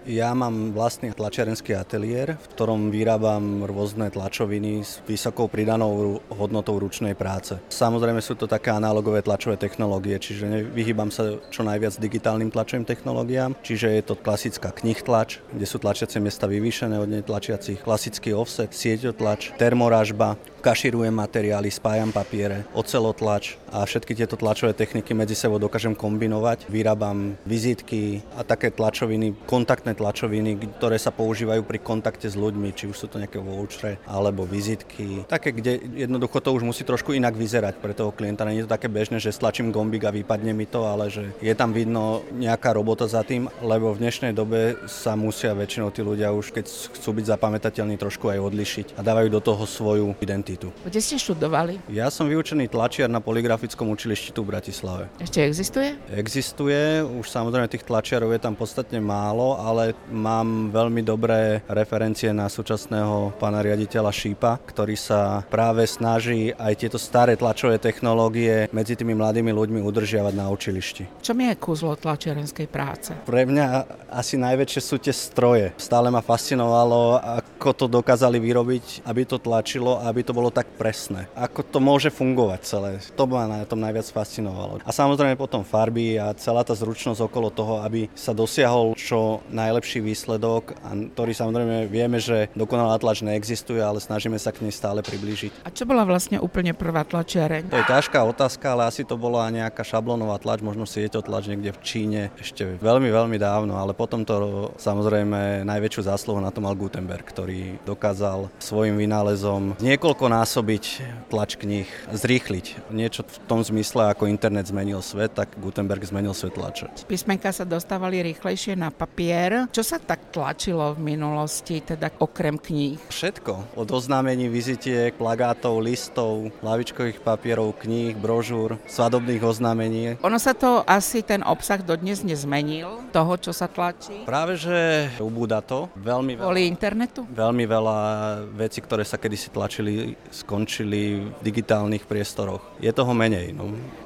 Ja mám vlastný tlačiarenský ateliér, v ktorom vyrábam rôzne tlačoviny s vysokou pridanou hodnotou ručnej práce. Samozrejme sú to také analogové tlačové technológie, čiže vyhýbam sa čo najviac digitálnym tlačovým technológiám, čiže je to klasická knihtlač, kde sú tlačiacie miesta vyvýšené od netlačiacich, klasický offset, sieťotlač, termoražba, kaširujem materiály, spájam papiere, ocelotlač a všetky tieto tlačové techniky medzi sebou dokážem kombinovať. Vyrábam vizitky a také tlačoviny, kontaktné tlačoviny, ktoré sa používajú pri kontakte s ľuďmi, či už sú to nejaké vouchere alebo vizitky. Také, kde jednoducho to už musí trošku inak vyzerať pre toho klienta. Nie je to také bežné, že stlačím gombík a vypadne mi to, ale že je tam vidno nejaká robota za tým, lebo v dnešnej dobe sa musia väčšinou tí ľudia už, keď chcú byť zapamätateľní, trošku aj odlišiť a dávajú do toho svoju identitu. Kde ste študovali? Ja som vyučený tlačiar na Polygrafickom učilišti tu v Bratislave. Ešte existuje? Existuje, už samozrejme tých tlačiarov je tam podstatne málo, ale mám veľmi dobré referencie na súčasného pána riaditeľa Šípa, ktorý sa práve snaží aj tieto staré tlačové technológie medzi tými mladými ľuďmi udržiavať na učilišti. Čo je kúzlo tlačiarenskej práce? Pre mňa asi najväčšie sú tie stroje. Stále ma fascinovalo, ako to dokázali vyrobiť, aby to tlačilo a aby to bolo tak presné. Ako to môže fungovať celé. To ma na tom najviac fascinovalo. A samozrejme potom farby a celá tá zručnosť okolo toho, aby sa dosiahol čo najlepší výsledok, a ktorý samozrejme vieme, že dokonalá tlač neexistuje, ale snažíme sa k nej stále priblížiť. A čo bola vlastne úplne prvá tlačiareň? To je ťažká otázka, ale asi to bola nejaká šablónová tlač, možno sieťotlač niekde v Číne ešte veľmi, veľmi dávno, ale potom to samozrejme najväčšiu zásluhu na to mal Gutenberg, ktorý dokázal svojim vynálezom niekoľkonásobiť tlač kníh, zrýchliť. Niečo v tom zmysle, ako internet zmenil svet, tak Gutenberg zmenil svet tlače. Písmenka sa dostávali rýchlejšie na papier. Čo sa tak tlačilo v minulosti, teda okrem kníh? Všetko. Od oznámení, vizitiek, plagátov, listov, lavičkových papierov, kníh, brožúr, svadobných oznámení. Ono sa to asi ten obsah dodnes nezmenil, toho, čo sa tlačí? Práve, že ubúda to. Veľmi veľa. Kvôli internetu? Veľmi veľa vecí, ktoré sa kedysi tlačili, skončili v digitálnych priestoroch. Je toho menej. No.